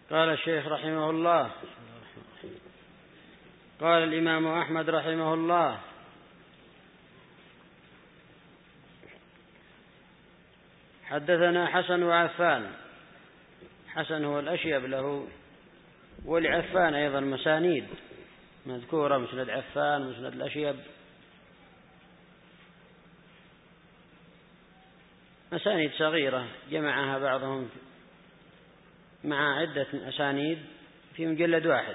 قال الشيخ رحمه الله: قال الإمام أحمد رحمه الله: حدثنا حسن وعفان. حسن هو الأشيب له، ولعفان أيضا مسانيد مذكورة، مسند عفان، مسند الأشيب، مسانيد صغيرة جمعها بعضهم مع عدة أسانيد في مجلد واحد.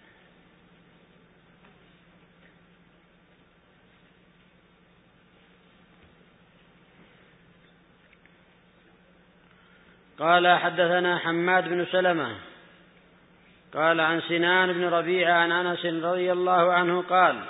قال: حدثنا حماد بن سلمة قال عن سنان بن ربيعة عن أنس رضي الله عنه قال: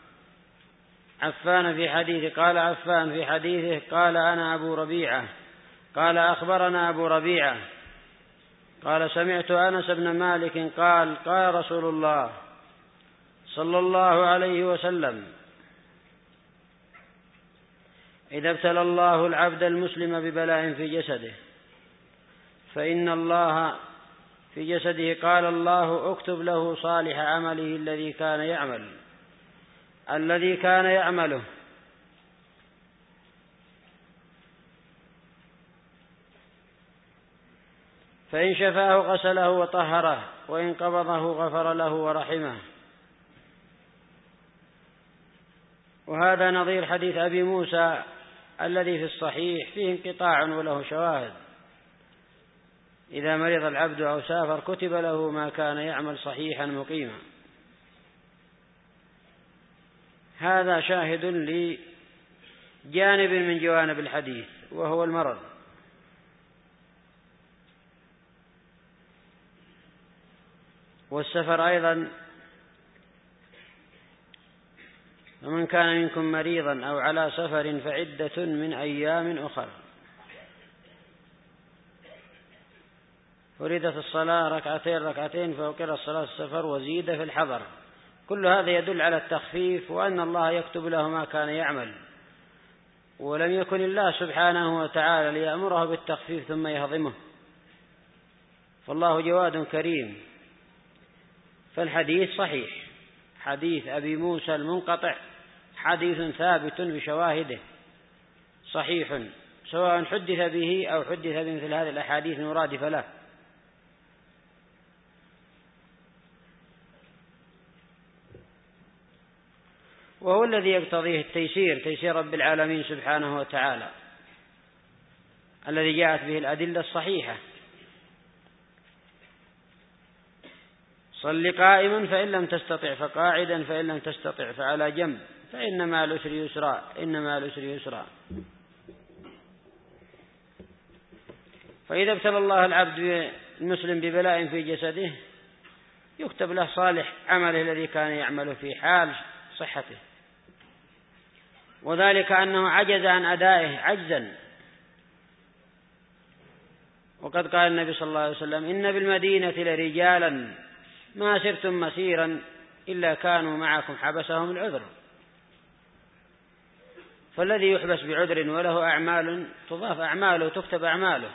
عفان في حديثه، قال عفان في حديثه: قال أنا أبو ربيعة، قال أخبرنا أبو ربيعة قال: سمعت أنس بن مالك قال: قال رسول الله صلى الله عليه وسلم: إذا ابتلى الله العبد المسلم ببلاء في جسده فإن الله في جسده قال الله: اكتب له صالح عمله الذي كان يعمله، فإن شفاه غسله وطهره، وإن قبضه غفر له ورحمه. وهذا نظير حديث أبي موسى الذي في الصحيح فيه انقطاع وله شواهد: إذا مرض العبد أو سافر كتب له ما كان يعمل صحيحا مقيما. هذا شاهد لجانب من جوانب الحديث، وهو المرض. والسفر أيضا: ومن كان منكم مريضا أو على سفر فعدة من أيام أخر. فرضت الصلاة ركعتين فوقر الصلاة السفر وزيد في الحضر. كل هذا يدل على التخفيف، وأن الله يكتب له ما كان يعمل، ولم يكن الله سبحانه وتعالى ليأمره بالتخفيف ثم يهضمه، فالله جواد كريم. فالحديث صحيح، حديث أبي موسى المنقطع حديث ثابت بشواهده صحيح، سواء حدث به أو حدث بمثل هذه الأحاديث المرادفة له. وهو الذي يقتضيه تيسير رب العالمين سبحانه وتعالى، الذي جاءت به الأدلة الصحيحة: صل قائما فإن لم تستطع فقاعدا، فإن لم تستطع فعلى جنب، فإن مع العسر يسرا، إن مع العسر يسرا. فإذا ابتلى الله العبد المسلم ببلاء في جسده يكتب له صالح عمله الذي كان يعمله في حال صحته، وذلك أنه عجز عن أدائه عجزا. وقد قال النبي صلى الله عليه وسلم: إن بالمدينة لرجالا ما سرتم مسيرا إلا كانوا معكم حبسهم العذر. فالذي يحبس بعذر وله أعمال تضاف أعماله وتكتب أعماله.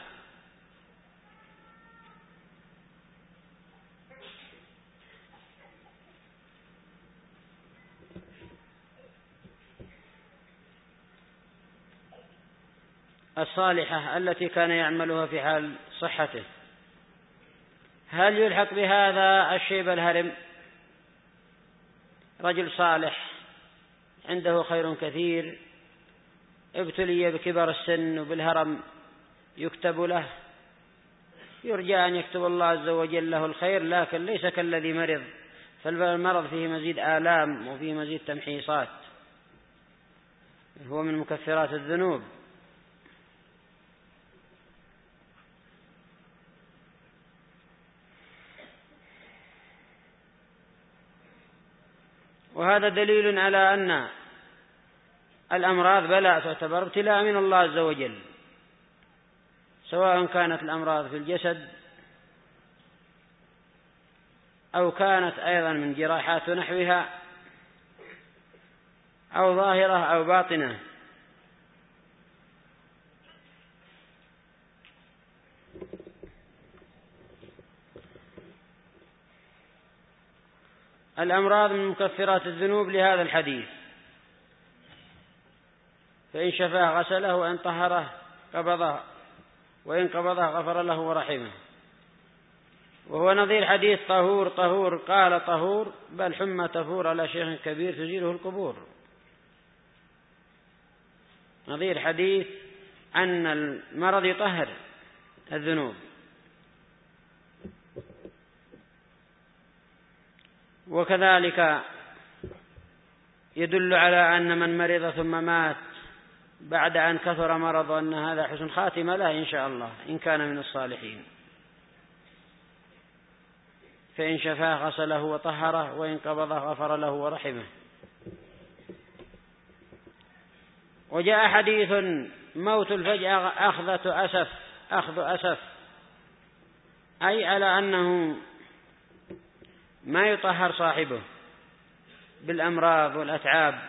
الصالحة التي كان يعملها في حال صحته. هل يلحق بهذا الشيب الهرم؟ رجل صالح عنده خير كثير ابتلي بكبر السن وبالهرم يكتب له، يرجى أن يكتب الله عز وجل له الخير، لكن ليس كالذي مرض، فالمرض فيه مزيد آلام وفيه مزيد تمحيصات، هو من مكفرات الذنوب. وهذا دليل على أن الأمراض بلاء تعتبر ابتلاء من الله عز وجل، سواء كانت الأمراض في الجسد أو كانت أيضا من جراحات نحوها أو ظاهرة أو باطنة. الأمراض من مكفرات الذنوب لهذا الحديث، فإن شفاه غسله وإن طهره قبضه وإن قبضه غفر له ورحمه. وهو نظير حديث طهور طهور قال طهور بل حمى تفور على شيخ كبير تزيله القبور، نظير حديث أن المرض يطهر الذنوب. وكذلك يدل على أن من مرض ثم مات بعد أن كثر مرضه أن هذا حسن خاتمة له إن شاء الله إن كان من الصالحين، فإن شفاه غسله وطهره وإن قبضه غفر له ورحمه. وجاء حديث موت الفجأة أخذ أسف، أي على أنه ما يطهر صاحبه بالأمراض والأتعاب.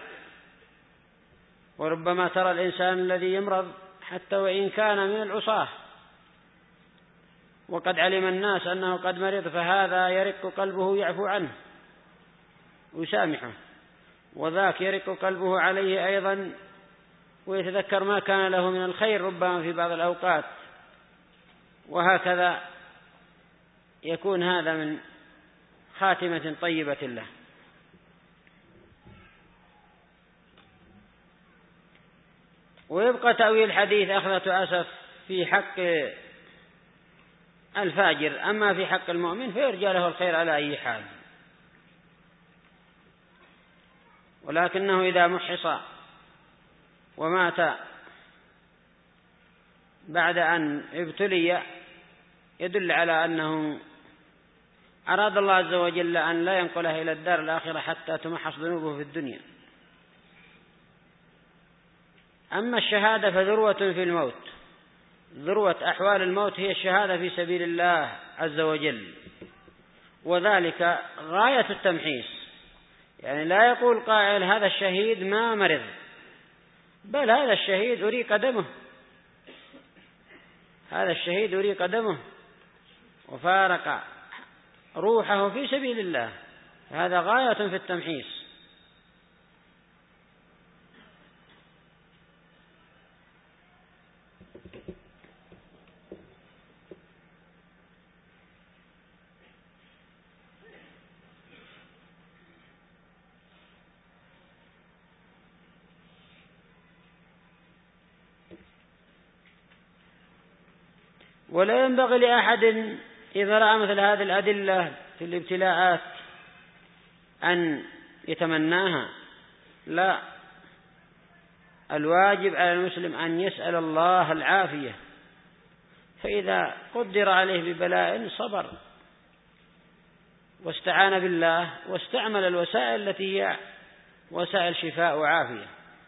وربما ترى الإنسان الذي يمرض حتى وإن كان من العصاة وقد علم الناس أنه قد مرض، فهذا يرق قلبه يعفو عنه ويسامحه، وذاك يرق قلبه عليه أيضا ويتذكر ما كان له من الخير ربما في بعض الأوقات، وهكذا يكون هذا من خاتمة طيبة له. ويبقى تأويل الحديث أخذة أسف في حق الفاجر، أما في حق المؤمن فيرجى له الخير على أي حال. ولكنه إذا محص ومات بعد أن ابتلي يدل على أنه أراد الله عز وجل أن لا ينقله إلى الدار الآخرة حتى تمحص ذنوبه في الدنيا. أما الشهادة فذروة في الموت، ذروة أحوال الموت هي الشهادة في سبيل الله عز وجل، وذلك غاية التمحيص. يعني لا يقول قائل هذا الشهيد ما مرض، بل هذا الشهيد أريق دمه، هذا الشهيد أريق دمه وفارق روحه في سبيل الله، هذا غاية في التمحيص. ولا ينبغي لأحد إذا رأى مثل هذه الأدلة في الابتلاءات أن يتمناها، لا، الواجب على المسلم أن يسأل الله العافية، فإذا قدر عليه ببلاء صبر واستعان بالله واستعمل الوسائل التي هي وسائل شفاء وعافية.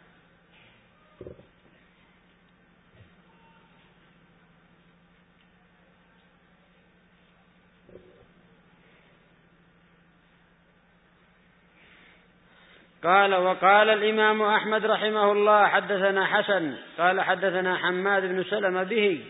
وقال الإمام أحمد رحمه الله حدثنا حسن قال حدثنا حماد بن سلمة به.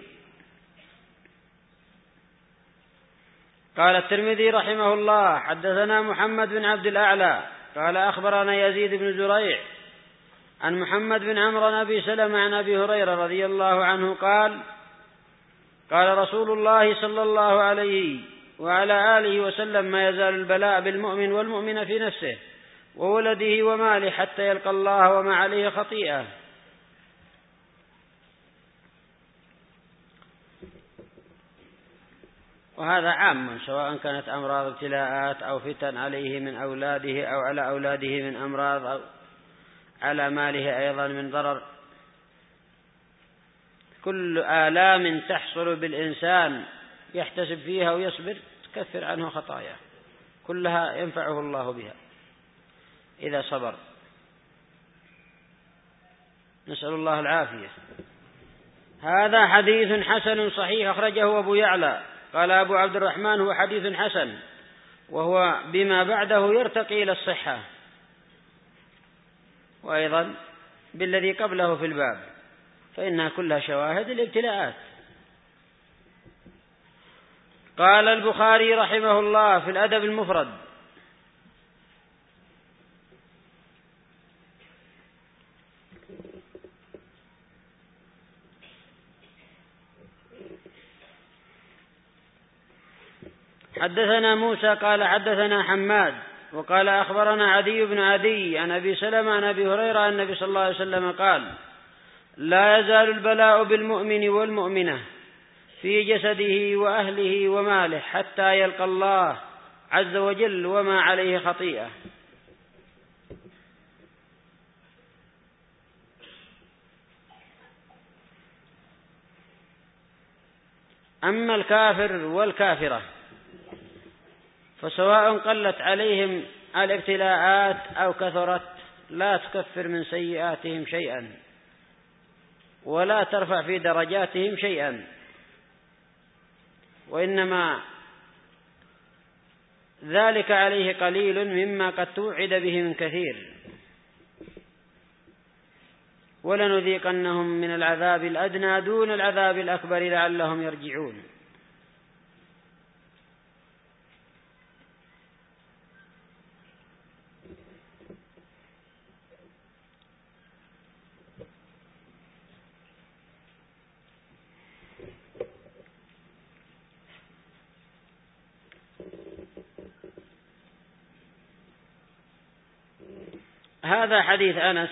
قال الترمذي رحمه الله حدثنا محمد بن عبد الأعلى قال أخبرنا يزيد بن زريع عن محمد بن عمرو بن أبي سلمة عن أبي هريرة رضي الله عنه قال قال رسول الله صلى الله عليه وعلى آله وسلم ما يزال البلاء بالمؤمن والمؤمن في نفسه وولده وماله حتى يلقى الله وما عليه خطيئة. وهذا عام سواء كانت أمراض ابتلاءات أو فتن عليه من أولاده أو على أولاده من أمراض أو على ماله أيضا من ضرر. كل آلام تحصل بالإنسان يحتسب فيها ويصبر تكفر عنه خطاياه، كلها ينفعه الله بها إذا صبر. نسأل الله العافية. هذا حديث حسن صحيح أخرجه أبو يعلى. قال أبو عبد الرحمن هو حديث حسن، وهو بما بعده يرتقي إلى الصحة، وأيضا بالذي قبله في الباب، فإنها كلها شواهد الابتلاءات. قال البخاري رحمه الله في الأدب المفرد حدثنا موسى قال حدثنا حماد وقال أخبرنا عدي بن عدي عن أبي سلمة عن أبي هريرة عن النبي صلى الله عليه وسلم قال: لا يزال البلاء بالمؤمن والمؤمنة في جسده وأهله وماله حتى يلقى الله عز وجل وما عليه خطيئة. أما الكافر والكافرة فسواء قلت عليهم الابتلاءات أو كثرت لا تكفر من سيئاتهم شيئا ولا ترفع في درجاتهم شيئا، وإنما ذلك عليه قليل مما قد توعد به من كثير. ولنذيقنهم من العذاب الأدنى دون العذاب الأكبر لعلهم يرجعون. هذا حديث أنس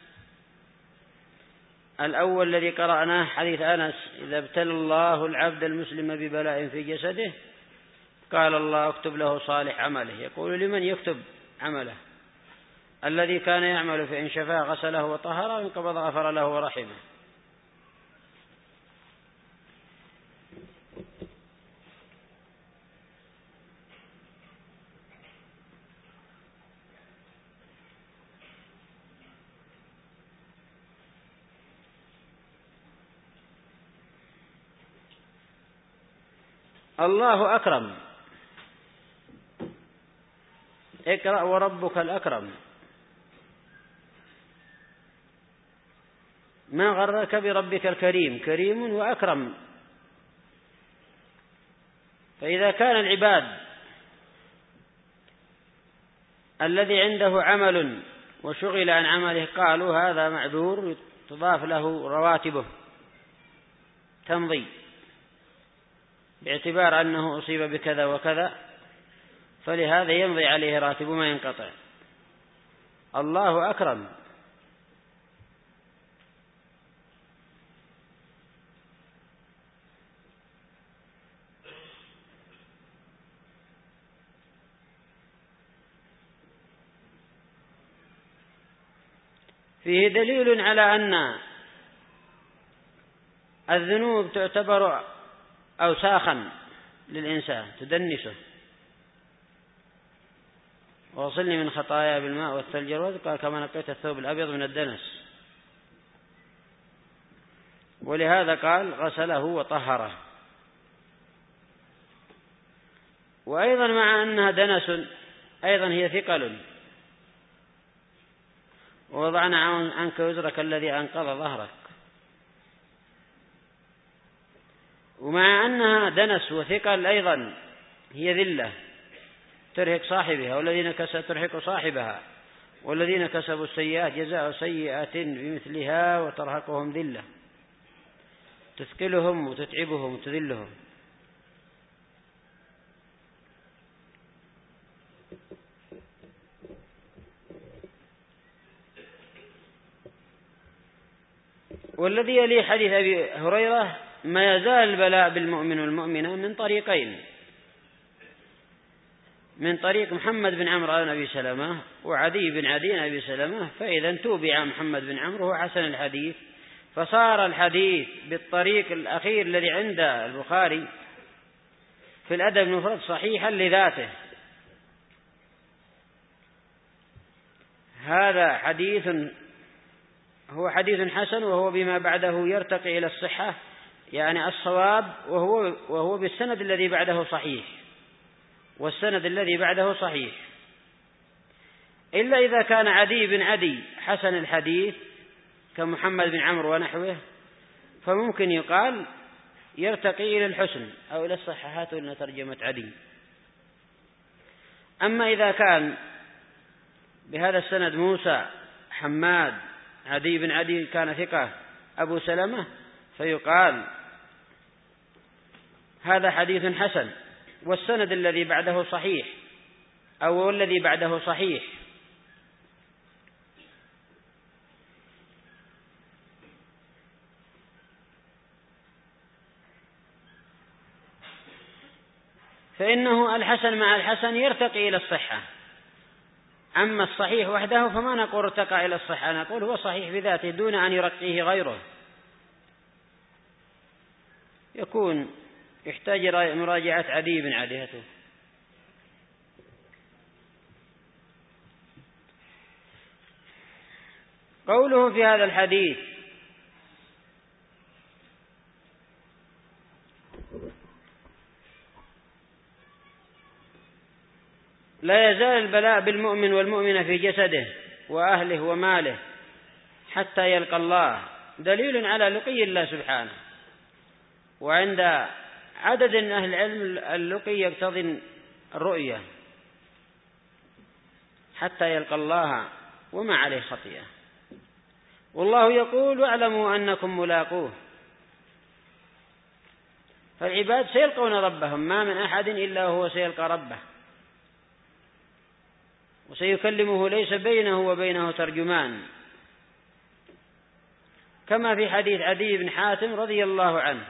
الأول الذي قرأناه، حديث أنس: إذا ابتلى الله العبد المسلم ببلاء في جسده قال الله اكتب له صالح عمله. يقول لمن يكتب عمله؟ الذي كان يعمل فإن شفاه غسله وطهره وإن قبض غفر له ورحمه. الله أكرم. اقرأ وربك الأكرم. ما غرك بربك الكريم؟ كريم وأكرم. فإذا كان العباد الذي عنده عمل وشغل عن عمله قالوا هذا معذور تضاف له رواتبه تمضي باعتبار أنه أصيب بكذا وكذا، فلهذا يمضي عليه راتب ما ينقطع. الله أكرم. فيه دليل على أن الذنوب تعتبر أوساخا للإنسان تدنسه. ووصلني من خطايا بالماء والثلج والبرد قال كما نقيت الثوب الأبيض من الدنس. ولهذا قال غسله وطهره. وأيضا مع أنها دنس أيضا هي ثقل. ووضعنا عنك وزرك الذي أنقض ظهرك. ومع أنها دنس وثقل أيضا هي ذلة ترهق صاحبها، والذين كسبوا ترهق صاحبها، والذين كسبوا السيئات جزاء سيئات بمثلها وترهقهم ذلة تثقلهم وتتعبهم وتذلهم. والذي يلي حديث أبي هريرة: ما يزال البلاء بالمؤمن والمؤمنة من طريقين: من طريق محمد بن عمرو عن أبي سلمة وعدي بن عدي عن أبي سلمة. فإذا توبع محمد بن عمرو هو حسن الحديث، فصار الحديث بالطريق الأخير الذي عند البخاري في الأدب المفرد صحيحا لذاته. هذا حديث هو حديث حسن، وهو بما بعده يرتقي إلى الصحة، يعني الصواب، وهو بالسند الذي بعده صحيح، والسند الذي بعده صحيح. إلا إذا كان عدي بن عدي حسن الحديث كمحمد بن عمرو ونحوه، فممكن يقال يرتقي إلى الحسن أو إلى الصححات وإلى ترجمة عدي. أما إذا كان بهذا السند موسى حماد عدي بن عدي كان ثقة أبو سلمة، فيقال هذا حديث حسن والسند الذي بعده صحيح أو الذي بعده صحيح. فإنه الحسن مع الحسن يرتقي إلى الصحة. أما الصحيح وحده فما نقول ارتقى إلى الصحة، نقول هو صحيح بذاته دون أن يرقيه غيره، يكون يحتاج مراجعة عدي بن عديته. قوله في هذا الحديث لا يزال البلاء بالمؤمن والمؤمنة في جسده وأهله وماله حتى يلقى الله، دليل على لقي الله سبحانه. وعند عدد من أهل العلم اللقي يقتضي الرؤية حتى يلقى الله وما عليه خطيئة، والله يقول واعلموا أنكم ملاقوه. فالعباد سيلقون ربهم، ما من أحد إلا هو سيلقى ربه وسيكلمه ليس بينه وبينه ترجمان، كما في حديث عدي بن حاتم رضي الله عنه.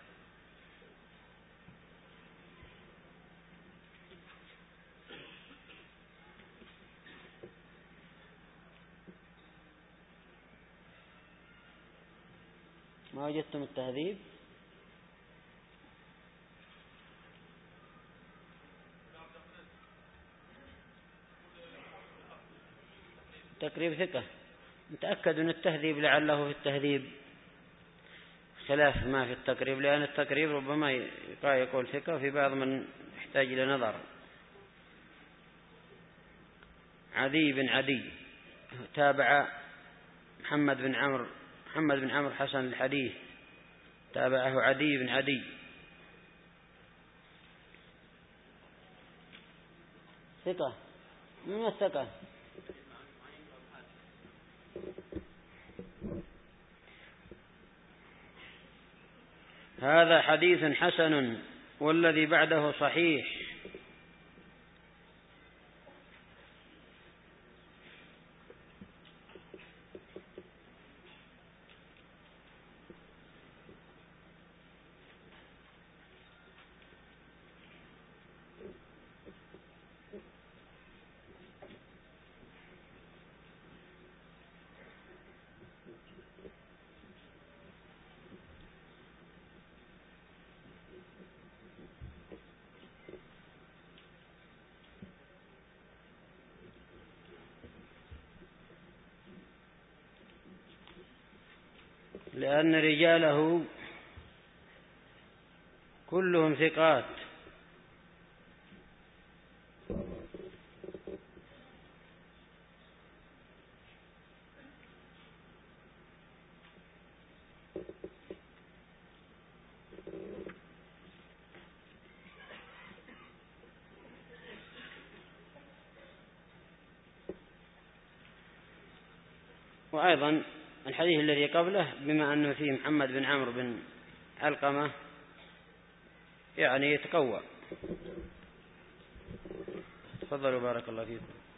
ما وجدتم التهذيب؟ تقريب ثقة، متأكد أن التهذيب لعله في التهذيب خلاف ما في التقريب، لأن التقريب ربما يقول ثقة وفي بعض من يحتاج إلى نظر. عدي بن عدي تابع محمد بن عمرو حسن الحديث، تابعه عدي بن عدي. ثقة من الثقة؟ هذا حديث حسن والذي بعده صحيح. لأن رجاله كلهم ثقات. وأيضا الحديث الذي قبله بما أنه فيه محمد بن عمرو بن علقمة يعني يتقوى. تفضلوا بارك الله فيكم.